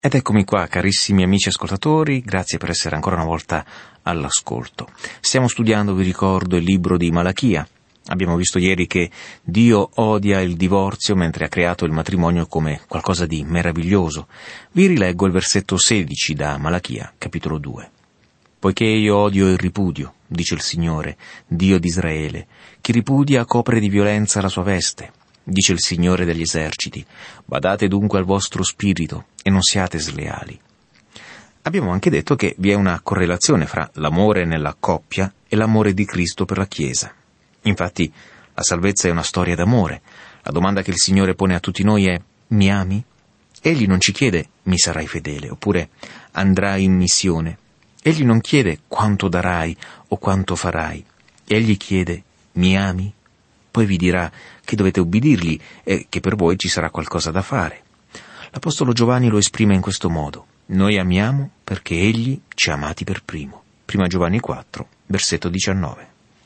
Ed eccomi qua, carissimi amici ascoltatori, grazie per essere ancora una volta all'ascolto. Stiamo studiando, vi ricordo, il libro di Malachia. Abbiamo visto ieri che Dio odia il divorzio mentre ha creato il matrimonio come qualcosa di meraviglioso. Vi rileggo il versetto 16 da Malachia, capitolo 2. Poiché io odio il ripudio, dice il Signore, Dio di Israele, chi ripudia copre di violenza la sua veste. Dice il Signore degli eserciti, badate dunque al vostro spirito e non siate sleali. Abbiamo anche detto che vi è una correlazione fra l'amore nella coppia e l'amore di Cristo per la Chiesa. Infatti, la salvezza è una storia d'amore. La domanda che il Signore pone a tutti noi è: mi ami? Egli non ci chiede mi sarai fedele, oppure andrai in missione. Egli non chiede quanto darai o quanto farai. Egli chiede mi ami? Poi vi dirà che dovete ubbidirgli e che per voi ci sarà qualcosa da fare. L'Apostolo Giovanni lo esprime in questo modo: noi amiamo perché Egli ci ha amati per primo. 1 Giovanni 4, versetto 19.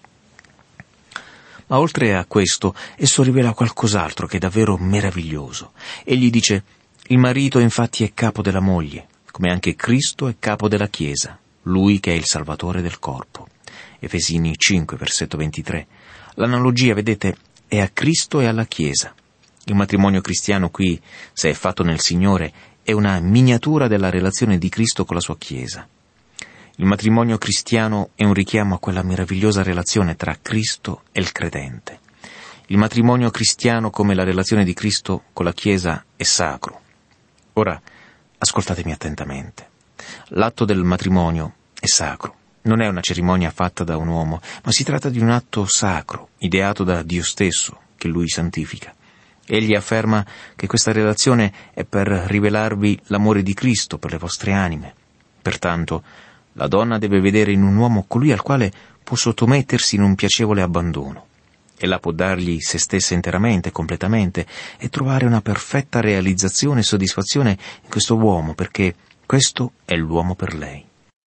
Ma oltre a questo, esso rivela qualcos'altro che è davvero meraviglioso. Egli dice: il marito infatti è capo della moglie, come anche Cristo è capo della Chiesa, lui che è il Salvatore del corpo. Efesini 5, versetto 23. L'analogia, vedete, è a Cristo e alla Chiesa. Il matrimonio cristiano qui, se è fatto nel Signore, è una miniatura della relazione di Cristo con la sua Chiesa. Il matrimonio cristiano è un richiamo a quella meravigliosa relazione tra Cristo e il credente. Il matrimonio cristiano, come la relazione di Cristo con la Chiesa, è sacro. Ora, ascoltatemi attentamente. L'atto del matrimonio è sacro. Non è una cerimonia fatta da un uomo, ma si tratta di un atto sacro, ideato da Dio stesso, che Lui santifica. Egli afferma che questa relazione è per rivelarvi l'amore di Cristo per le vostre anime. Pertanto, la donna deve vedere in un uomo colui al quale può sottomettersi in un piacevole abbandono. Ella può dargli se stessa interamente, completamente, e trovare una perfetta realizzazione e soddisfazione in questo uomo, perché questo è l'uomo per lei.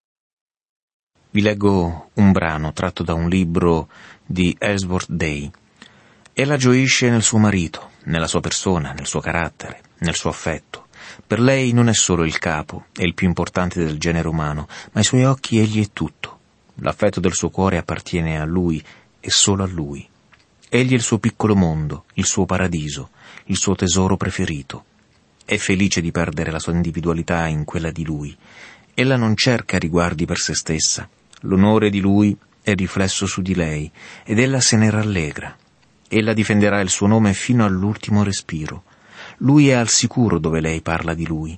Vi leggo un brano tratto da un libro di Ellsworth Day. Ella gioisce nel suo marito, nella sua persona, nel suo carattere, nel suo affetto. Per lei non è solo il capo e il più importante del genere umano, ma ai suoi occhi egli è tutto. L'affetto del suo cuore appartiene a lui e solo a lui. Egli è il suo piccolo mondo, il suo paradiso, il suo tesoro preferito. È felice di perdere la sua individualità in quella di lui. Ella non cerca riguardi per se stessa. L'onore di lui è riflesso su di lei, ed ella se ne rallegra. Ella difenderà il suo nome fino all'ultimo respiro. Lui è al sicuro dove lei parla di lui.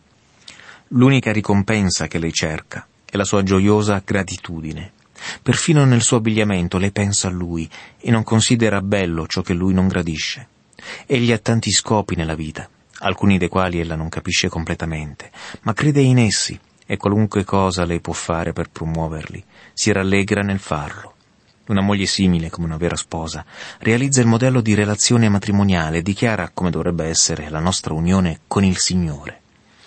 L'unica ricompensa che lei cerca è la sua gioiosa gratitudine. Perfino nel suo abbigliamento lei pensa a lui e non considera bello ciò che lui non gradisce. Egli ha tanti scopi nella vita, alcuni dei quali ella non capisce completamente, ma crede in essi, e qualunque cosa lei può fare per promuoverli, si rallegra nel farlo. Una moglie simile, come una vera sposa, realizza il modello di relazione matrimoniale e dichiara come dovrebbe essere la nostra unione con il Signore.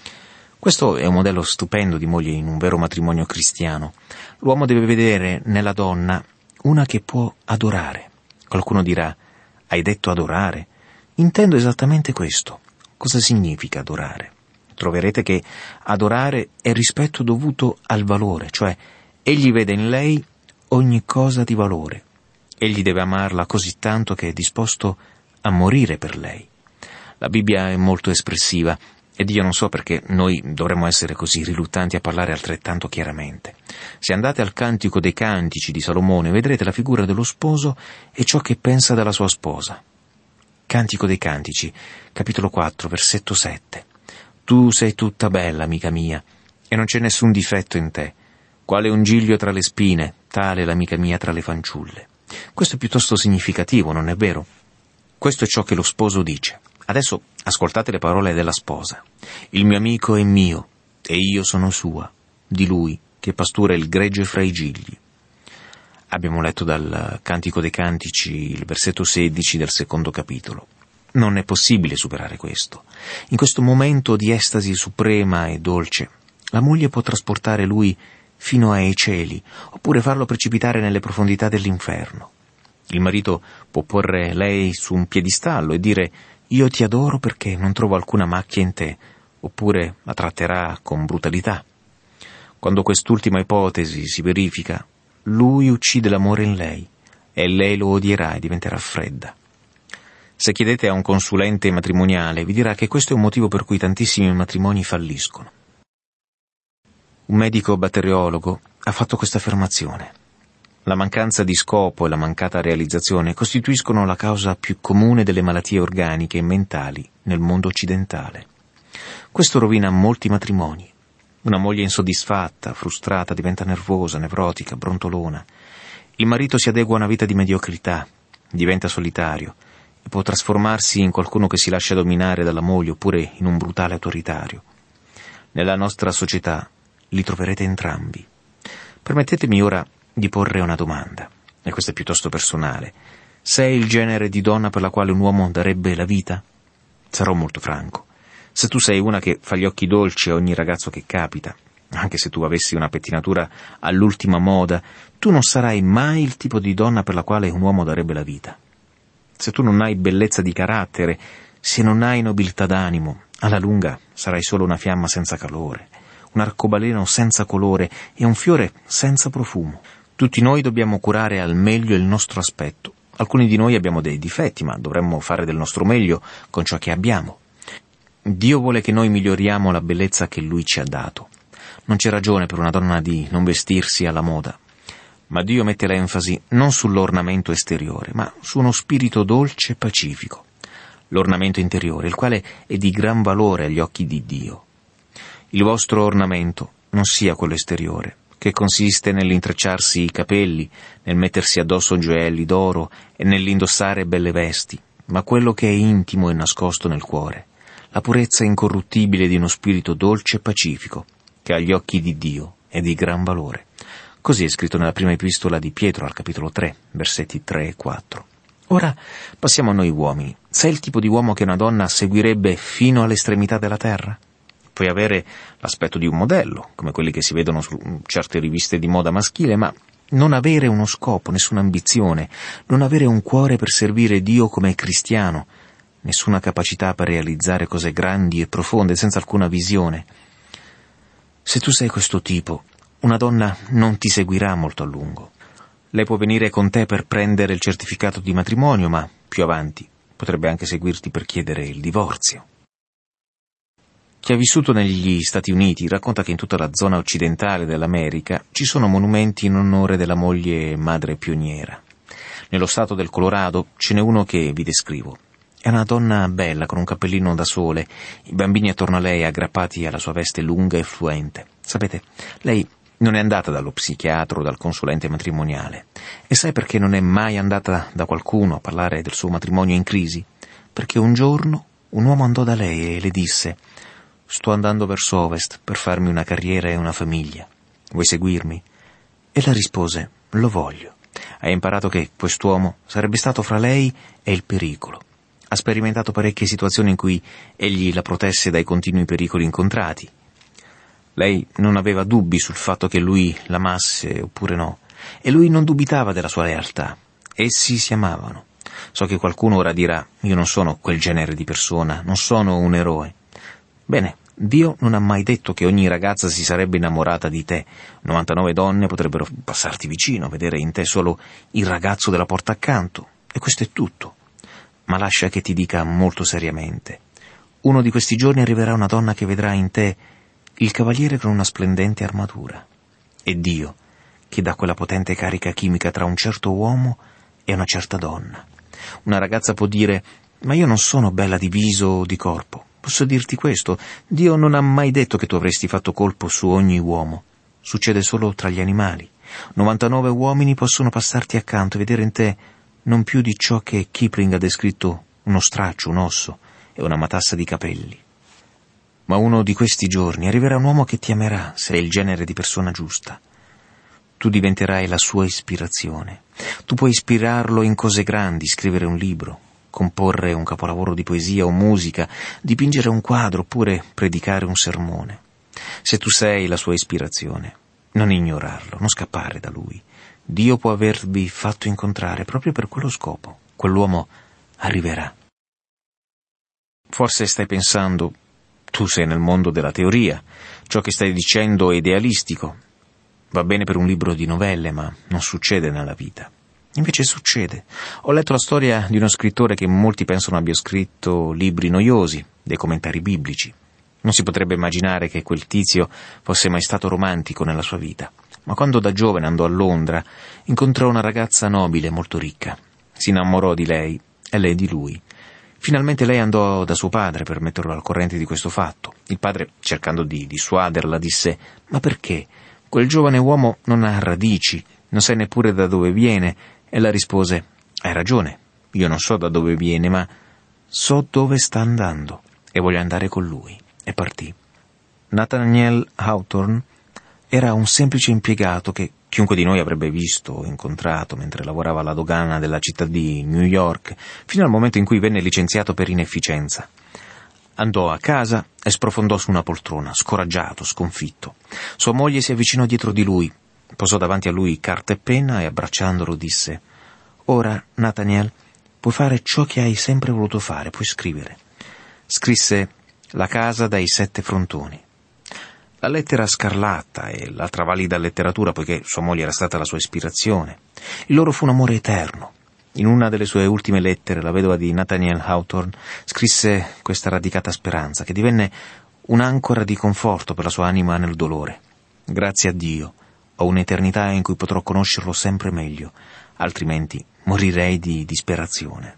Questo è un modello stupendo di moglie in un vero matrimonio cristiano. L'uomo deve vedere nella donna una che può adorare. Qualcuno dirà: hai detto adorare? Intendo esattamente questo. Cosa significa adorare? Troverete che adorare è rispetto dovuto al valore, cioè egli vede in lei ogni cosa di valore. Egli deve amarla così tanto che è disposto a morire per lei. La Bibbia è molto espressiva ed io non so perché noi dovremmo essere così riluttanti a parlare altrettanto chiaramente. Se andate al Cantico dei Cantici di Salomone vedrete la figura dello sposo e ciò che pensa della sua sposa. Cantico dei Cantici, capitolo 4, versetto 7. Tu sei tutta bella, amica mia, e non c'è nessun difetto in te. Quale un giglio tra le spine, tale l'amica mia tra le fanciulle. Questo è piuttosto significativo, non è vero? Questo è ciò che lo sposo dice. Adesso ascoltate le parole della sposa. Il mio amico è mio, e io sono sua, di lui che pastura il gregge fra i gigli. Abbiamo letto dal Cantico dei Cantici il versetto 16 del secondo capitolo. Non è possibile superare questo. In questo momento di estasi suprema e dolce, la moglie può trasportare lui fino ai cieli, oppure farlo precipitare nelle profondità dell'inferno. Il marito può porre lei su un piedistallo e dire: io ti adoro perché non trovo alcuna macchia in te, oppure la tratterà con brutalità. Quando quest'ultima ipotesi si verifica, lui uccide l'amore in lei e lei lo odierà e diventerà fredda. Se chiedete a un consulente matrimoniale, vi dirà che questo è un motivo per cui tantissimi matrimoni falliscono. Un medico batteriologo ha fatto questa affermazione: la mancanza di scopo e la mancata realizzazione costituiscono la causa più comune delle malattie organiche e mentali nel mondo occidentale. Questo rovina molti matrimoni. Una moglie insoddisfatta, frustrata, diventa nervosa, nevrotica, brontolona. Il marito si adegua a una vita di mediocrità, diventa solitario e può trasformarsi in qualcuno che si lascia dominare dalla moglie oppure in un brutale autoritario. Nella nostra società li troverete entrambi. Permettetemi ora di porre una domanda, e questa è piuttosto personale. Sei il genere di donna per la quale un uomo darebbe la vita? Sarò molto franco. Se tu sei una che fa gli occhi dolci a ogni ragazzo che capita, anche se tu avessi una pettinatura all'ultima moda, tu non sarai mai il tipo di donna per la quale un uomo darebbe la vita. Se tu non hai bellezza di carattere, se non hai nobiltà d'animo, alla lunga sarai solo una fiamma senza calore, un arcobaleno senza colore e un fiore senza profumo. Tutti noi dobbiamo curare al meglio il nostro aspetto. Alcuni di noi abbiamo dei difetti, ma dovremmo fare del nostro meglio con ciò che abbiamo. Dio vuole che noi miglioriamo la bellezza che Lui ci ha dato. Non c'è ragione per una donna di non vestirsi alla moda. Ma Dio mette l'enfasi non sull'ornamento esteriore, ma su uno spirito dolce e pacifico. L'ornamento interiore, il quale è di gran valore agli occhi di Dio. Il vostro ornamento non sia quello esteriore, che consiste nell'intrecciarsi i capelli, nel mettersi addosso gioielli d'oro e nell'indossare belle vesti, ma quello che è intimo e nascosto nel cuore, la purezza incorruttibile di uno spirito dolce e pacifico, che agli occhi di Dio è di gran valore. Così è scritto nella prima epistola di Pietro al capitolo 3, versetti 3 e 4. Ora passiamo a noi uomini. Sei il tipo di uomo che una donna seguirebbe fino all'estremità della terra? Puoi avere l'aspetto di un modello, come quelli che si vedono su certe riviste di moda maschile, ma non avere uno scopo, nessuna ambizione, non avere un cuore per servire Dio come cristiano, nessuna capacità per realizzare cose grandi e profonde, senza alcuna visione. Se tu sei questo tipo, una donna non ti seguirà molto a lungo. Lei può venire con te per prendere il certificato di matrimonio, ma più avanti potrebbe anche seguirti per chiedere il divorzio. Chi ha vissuto negli Stati Uniti racconta che in tutta la zona occidentale dell'America ci sono monumenti in onore della moglie madre pioniera. Nello stato del Colorado ce n'è uno che vi descrivo. È una donna bella con un cappellino da sole, i bambini attorno a lei aggrappati alla sua veste lunga e fluente. Sapete, lei non è andata dallo psichiatra o dal consulente matrimoniale. E sai perché non è mai andata da qualcuno a parlare del suo matrimonio in crisi? Perché un giorno un uomo andò da lei e le disse: «Sto andando verso ovest per farmi una carriera e una famiglia. Vuoi seguirmi?» E le rispose: «Lo voglio». Ha imparato che quest'uomo sarebbe stato fra lei e il pericolo. Ha sperimentato parecchie situazioni in cui egli la protesse dai continui pericoli incontrati. Lei non aveva dubbi sul fatto che lui l'amasse oppure no, e lui non dubitava della sua lealtà. Essi si amavano. So che qualcuno ora dirà: «Io non sono quel genere di persona, non sono un eroe». Bene, Dio non ha mai detto che ogni ragazza si sarebbe innamorata di te. 99 donne potrebbero passarti vicino, vedere in te solo il ragazzo della porta accanto, e questo è tutto. Ma lascia che ti dica molto seriamente: uno di questi giorni arriverà una donna che vedrà in te il cavaliere con una splendente armatura. È Dio che dà quella potente carica chimica tra un certo uomo e una certa donna. Una ragazza può dire: «Ma io non sono bella di viso o di corpo». Posso dirti questo: Dio non ha mai detto che tu avresti fatto colpo su ogni uomo. Succede solo tra gli animali. 99 uomini possono passarti accanto e vedere in te non più di ciò che Kipling ha descritto uno straccio, un osso e una matassa di capelli. Ma uno di questi giorni arriverà un uomo che ti amerà se è il genere di persona giusta. Tu diventerai la sua ispirazione. Tu puoi ispirarlo in cose grandi, scrivere un libro, comporre un capolavoro di poesia o musica, dipingere un quadro oppure predicare un sermone. Se tu sei la sua ispirazione, non ignorarlo, non scappare da lui. Dio può avervi fatto incontrare proprio per quello scopo. Quell'uomo arriverà. Forse stai pensando: Tu sei nel mondo della teoria. Ciò che stai dicendo è idealistico. Va bene per un libro di novelle, ma non succede nella vita. Invece succede. Ho letto la storia di uno scrittore che molti pensano abbia scritto libri noiosi, dei commentari biblici. Non si potrebbe immaginare che quel tizio fosse mai stato romantico nella sua vita. Ma quando da giovane andò a Londra, incontrò una ragazza nobile, molto ricca. Si innamorò di lei e lei di lui. Finalmente lei andò da suo padre per metterlo al corrente di questo fatto. Il padre, cercando di dissuaderla, disse: «Ma perché? Quel giovane uomo non ha radici, non sai neppure da dove viene». Ella rispose: «Hai ragione, io non so da dove viene, ma so dove sta andando e voglio andare con lui». E partì. Nathaniel Hawthorne era un semplice impiegato che chiunque di noi avrebbe visto o incontrato mentre lavorava alla dogana della città di New York, fino al momento in cui venne licenziato per inefficienza. Andò a casa e sprofondò su una poltrona, scoraggiato, sconfitto. Sua moglie si avvicinò dietro di lui, posò davanti a lui carta e penna e abbracciandolo disse: «Ora, Nathaniel, puoi fare ciò che hai sempre voluto fare, puoi scrivere». Scrisse La casa dai 7 frontoni. La lettera scarlatta e l'altra valida letteratura, poiché sua moglie era stata la sua ispirazione. Il loro fu un amore eterno. In una delle sue ultime lettere, la vedova di Nathaniel Hawthorne scrisse questa radicata speranza, che divenne un'ancora di conforto per la sua anima nel dolore. «Grazie a Dio, ho un'eternità in cui potrò conoscerlo sempre meglio, altrimenti morirei di disperazione».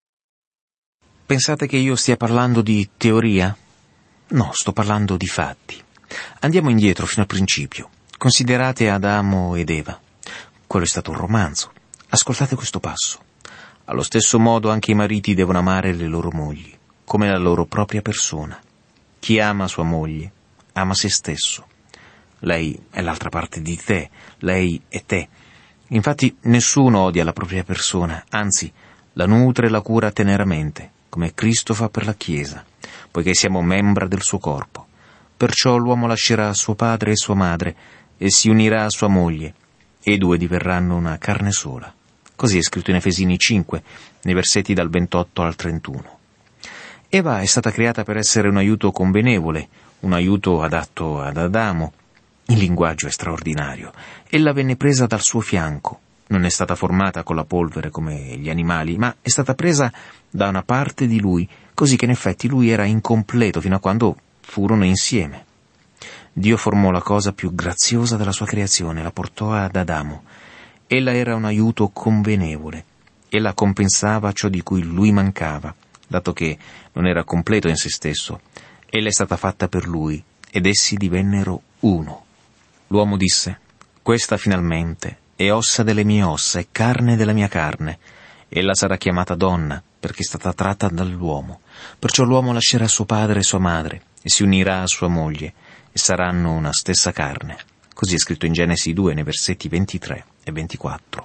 Pensate che io stia parlando di teoria? No, sto parlando di fatti. Andiamo indietro fino al principio. Considerate Adamo ed Eva. Quello è stato un romanzo. Ascoltate questo passo. Allo stesso modo anche i mariti devono amare le loro mogli, come la loro propria persona. Chi ama sua moglie, ama se stesso. Lei è l'altra parte di te, lei è te. Infatti nessuno odia la propria persona, anzi, la nutre e la cura teneramente, come Cristo fa per la Chiesa, poiché siamo membra del suo corpo. Perciò l'uomo lascerà suo padre e sua madre e si unirà a sua moglie, e i due diverranno una carne sola. Così è scritto in Efesini 5, nei versetti dal 28 al 31. Eva è stata creata per essere un aiuto convenevole, un aiuto adatto ad Adamo. Il linguaggio è straordinario. Ella venne presa dal suo fianco. Non è stata formata con la polvere come gli animali, ma è stata presa da una parte di lui, così che in effetti lui era incompleto fino a quando furono insieme. Dio formò la cosa più graziosa della sua creazione, la portò ad Adamo. Ella era un aiuto convenevole. Ella compensava ciò di cui lui mancava, dato che non era completo in se stesso. Ella è stata fatta per lui, ed essi divennero uno. L'uomo disse: «Questa finalmente è ossa delle mie ossa e carne della mia carne. Ella sarà chiamata donna, perché è stata tratta dall'uomo. Perciò l'uomo lascerà suo padre e sua madre, e si unirà a sua moglie, e saranno una stessa carne». Così è scritto in Genesi 2, nei versetti 23 e 24.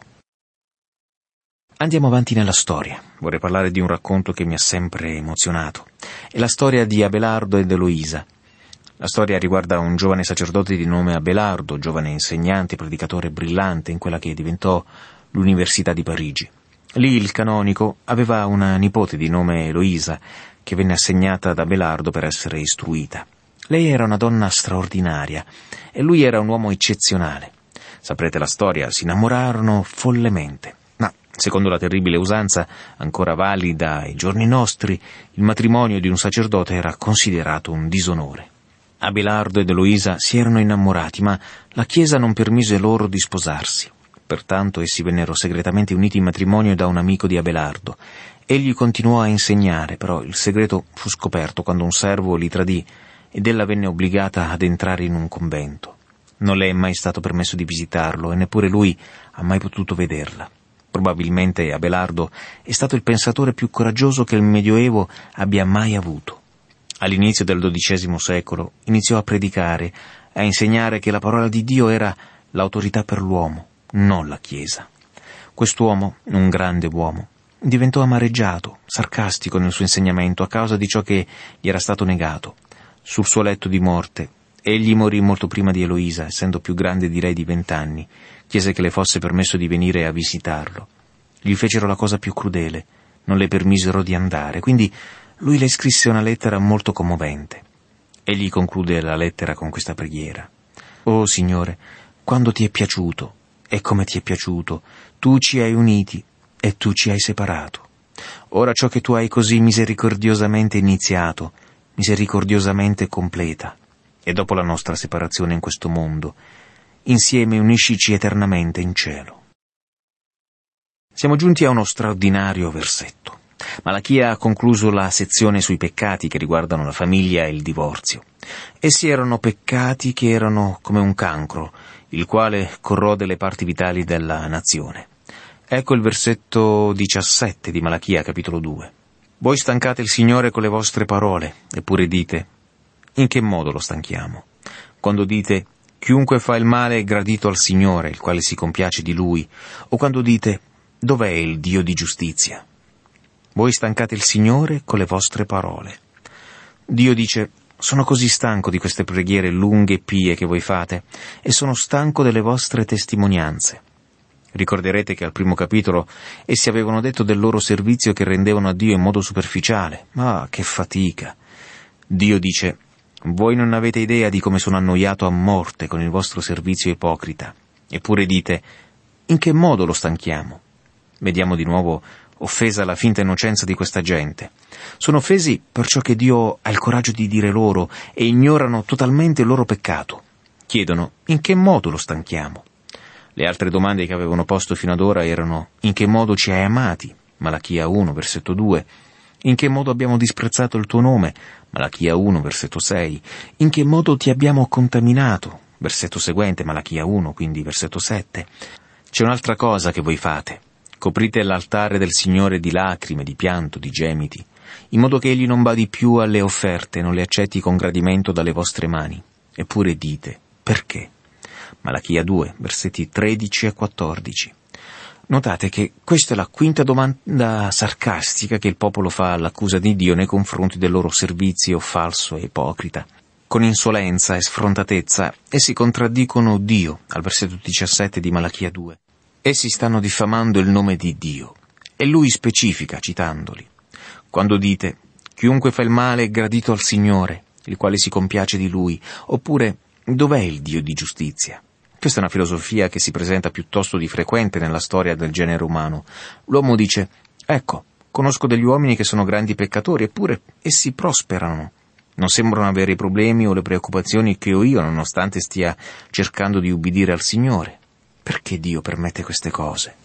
Andiamo avanti nella storia. Vorrei parlare di un racconto che mi ha sempre emozionato. È la storia di Abelardo ed Eloisa. La storia riguarda un giovane sacerdote di nome Abelardo, giovane insegnante e predicatore brillante in quella che diventò l'Università di Parigi. Lì il canonico aveva una nipote di nome Eloisa, che venne assegnata ad Abelardo per essere istruita. Lei era una donna straordinaria e lui era un uomo eccezionale. Saprete la storia, si innamorarono follemente. Ma, secondo la terribile usanza ancora valida ai giorni nostri, il matrimonio di un sacerdote era considerato un disonore. Abelardo ed Eloisa si erano innamorati, ma la Chiesa non permise loro di sposarsi. Pertanto essi vennero segretamente uniti in matrimonio da un amico di Abelardo. Egli continuò a insegnare, però il segreto fu scoperto quando un servo li tradì ed ella venne obbligata ad entrare in un convento. Non le è mai stato permesso di visitarlo e neppure lui ha mai potuto vederla. Probabilmente Abelardo è stato il pensatore più coraggioso che il Medioevo abbia mai avuto. All'inizio del XII secolo iniziò a predicare, a insegnare che la parola di Dio era l'autorità per l'uomo, non la Chiesa. Quest'uomo, un grande uomo, diventò amareggiato, sarcastico nel suo insegnamento a causa di ciò che gli era stato negato. Sul suo letto di morte, egli morì molto prima di Eloisa, essendo più grande di lei di 20 anni. Chiese che le fosse permesso di venire a visitarlo. Gli fecero la cosa più crudele, non le permisero di andare, quindi lui le scrisse una lettera molto commovente. Egli conclude la lettera con questa preghiera. «Oh Signore, quando ti è piaciuto e come ti è piaciuto, tu ci hai uniti e tu ci hai separato. Ora ciò che tu hai così misericordiosamente iniziato, misericordiosamente completa, e dopo la nostra separazione in questo mondo, insieme uniscici eternamente in cielo». Siamo giunti a uno straordinario versetto. Malachia ha concluso la sezione sui peccati che riguardano la famiglia e il divorzio. Essi erano peccati che erano come un cancro, il quale corrode le parti vitali della nazione. Ecco il versetto 17 di Malachia, capitolo 2. «Voi stancate il Signore con le vostre parole, eppure dite, in che modo lo stanchiamo? Quando dite, chiunque fa il male è gradito al Signore, il quale si compiace di Lui, o quando dite, dov'è il Dio di giustizia? Voi stancate il Signore con le vostre parole». Dio dice, sono così stanco di queste preghiere lunghe e pie che voi fate, e sono stanco delle vostre testimonianze. Ricorderete che al primo capitolo essi avevano detto del loro servizio che rendevano a Dio in modo superficiale. Ma che fatica! Dio dice, voi non avete idea di come sono annoiato a morte con il vostro servizio ipocrita. Eppure dite, in che modo lo stanchiamo? Vediamo di nuovo offesa la finta innocenza di questa gente. Sono offesi per ciò che Dio ha il coraggio di dire loro e ignorano totalmente il loro peccato. Chiedono, in che modo lo stanchiamo? Le altre domande che avevano posto fino ad ora erano, in che modo ci hai amati? Malachia 1, versetto 2. In che modo abbiamo disprezzato il tuo nome? Malachia 1, versetto 6. In che modo ti abbiamo contaminato? Versetto seguente, Malachia 1, quindi versetto 7. C'è un'altra cosa che voi fate. Coprite l'altare del Signore di lacrime, di pianto, di gemiti, in modo che Egli non badi più alle offerte, non le accetti con gradimento dalle vostre mani. Eppure dite, perché? Malachia 2, versetti 13 e 14. Notate che questa è la quinta domanda sarcastica che il popolo fa all'accusa di Dio nei confronti del loro servizio falso e ipocrita. Con insolenza e sfrontatezza essi contraddicono Dio, al versetto 17 di Malachia 2. Essi stanno diffamando il nome di Dio. E lui specifica, citandoli. Quando dite, chiunque fa il male è gradito al Signore, il quale si compiace di lui, oppure, dov'è il Dio di giustizia? Questa è una filosofia che si presenta piuttosto di frequente nella storia del genere umano. L'uomo dice, ecco, conosco degli uomini che sono grandi peccatori, eppure essi prosperano. Non sembrano avere i problemi o le preoccupazioni che ho io, nonostante stia cercando di ubbidire al Signore. Perché Dio permette queste cose?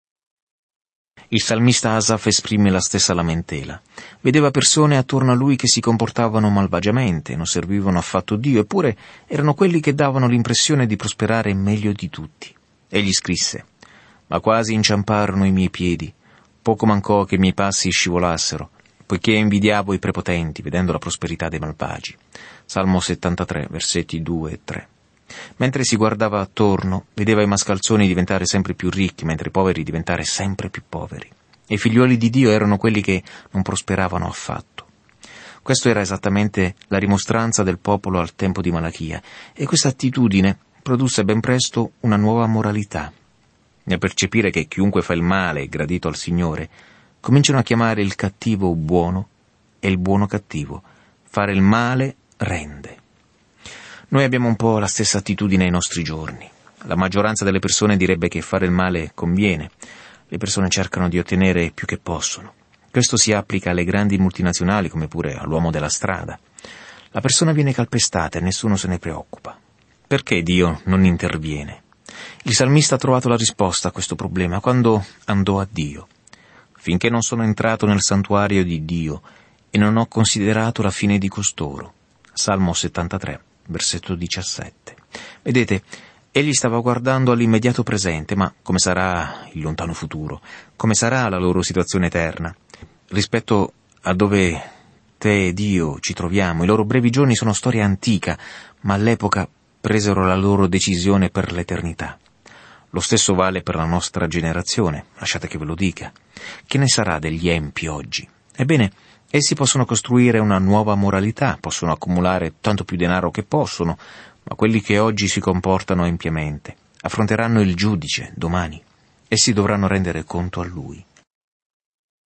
Il salmista Asaf esprime la stessa lamentela. Vedeva persone attorno a lui che si comportavano malvagiamente, non servivano affatto Dio, eppure erano quelli che davano l'impressione di prosperare meglio di tutti. Egli scrisse, ma quasi inciamparono i miei piedi, poco mancò che i miei passi scivolassero, poiché invidiavo i prepotenti, vedendo la prosperità dei malvagi. Salmo 73, versetti 2 e 3. Mentre si guardava attorno, vedeva i mascalzoni diventare sempre più ricchi, mentre i poveri diventare sempre più poveri. E i figliuoli di Dio erano quelli che non prosperavano affatto. Questo era esattamente la rimostranza del popolo al tempo di Malachia, e questa attitudine produsse ben presto una nuova moralità. Nel percepire che chiunque fa il male è gradito al Signore, cominciano a chiamare il cattivo buono e il buono cattivo. Fare il male rende. Noi abbiamo un po' la stessa attitudine ai nostri giorni. La maggioranza delle persone direbbe che fare il male conviene. Le persone cercano di ottenere più che possono. Questo si applica alle grandi multinazionali come pure all'uomo della strada. La persona viene calpestata e nessuno se ne preoccupa. Perché Dio non interviene? Il salmista ha trovato la risposta a questo problema quando andò a Dio. Finché non sono entrato nel santuario di Dio e non ho considerato la fine di costoro. Salmo 73. Versetto 17. Vedete, egli stava guardando all'immediato presente, ma come sarà il lontano futuro? Come sarà la loro situazione eterna? Rispetto a dove te ed io ci troviamo, i loro brevi giorni sono storia antica, ma all'epoca presero la loro decisione per l'eternità. Lo stesso vale per la nostra generazione, lasciate che ve lo dica. Che ne sarà degli empi oggi? Ebbene, essi possono costruire una nuova moralità, possono accumulare tanto più denaro che possono, ma quelli che oggi si comportano empiamente affronteranno il giudice domani. Essi dovranno rendere conto a lui.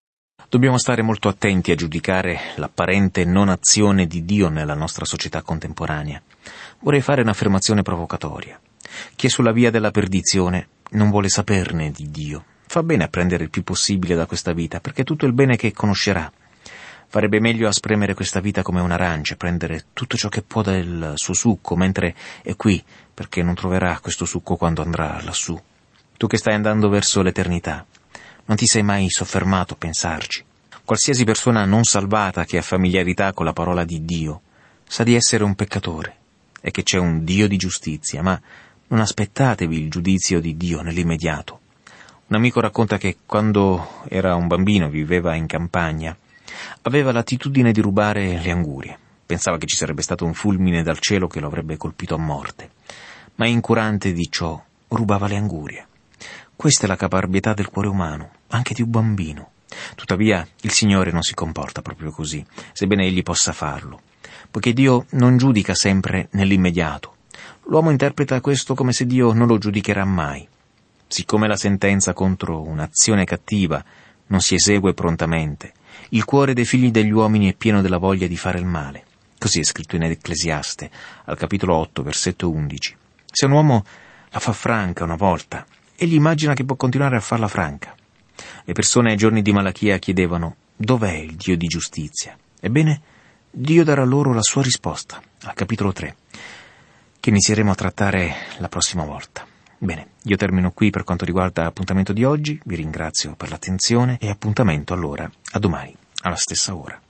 Dobbiamo stare molto attenti a giudicare l'apparente non azione di Dio nella nostra società contemporanea. Vorrei fare un'affermazione provocatoria. Chi è sulla via della perdizione non vuole saperne di Dio. Fa bene a prendere il più possibile da questa vita, perché è tutto il bene che conoscerà. Farebbe meglio a spremere questa vita come un'arancia, prendere tutto ciò che può del suo succo, mentre è qui, perché non troverà questo succo quando andrà lassù. Tu che stai andando verso l'eternità, non ti sei mai soffermato a pensarci. Qualsiasi persona non salvata che ha familiarità con la parola di Dio sa di essere un peccatore e che c'è un Dio di giustizia, ma non aspettatevi il giudizio di Dio nell'immediato. Un amico racconta che quando era un bambino, viveva in campagna, aveva l'attitudine di rubare le angurie. Pensava che ci sarebbe stato un fulmine dal cielo che lo avrebbe colpito a morte. Ma incurante di ciò, rubava le angurie. Questa è la caparbietà del cuore umano, anche di un bambino. Tuttavia, il Signore non si comporta proprio così, sebbene Egli possa farlo, poiché Dio non giudica sempre nell'immediato. L'uomo interpreta questo come se Dio non lo giudicherà mai. Siccome la sentenza contro un'azione cattiva non si esegue prontamente, il cuore dei figli degli uomini è pieno della voglia di fare il male. Così è scritto in Ecclesiaste, al capitolo 8, versetto 11. Se un uomo la fa franca una volta, egli immagina che può continuare a farla franca. Le persone ai giorni di Malachia chiedevano: dov'è il Dio di giustizia? Ebbene, Dio darà loro la sua risposta, al capitolo 3, che inizieremo a trattare la prossima volta. Bene, io termino qui per quanto riguarda l'appuntamento di oggi, vi ringrazio per l'attenzione e appuntamento allora a domani, alla stessa ora.